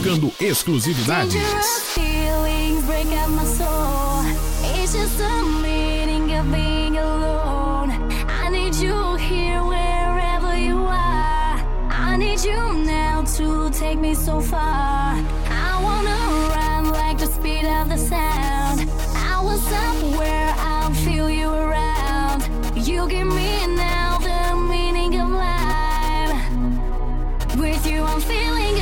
tocando exclusividades. Take me so far. I wanna run like the speed of the sound. I was somewhere, I'll feel you around. You give me now the meaning of life. With you I'm feeling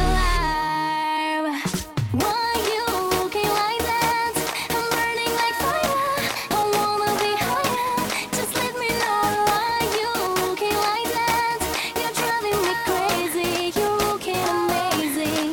alive. Why you looking like that? I'm burning like fire. I wanna be higher. Just let me know why you looking like that. You're driving me crazy. You're looking amazing.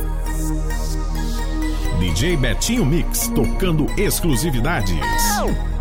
DJ Betinho Mix, tocando exclusividades.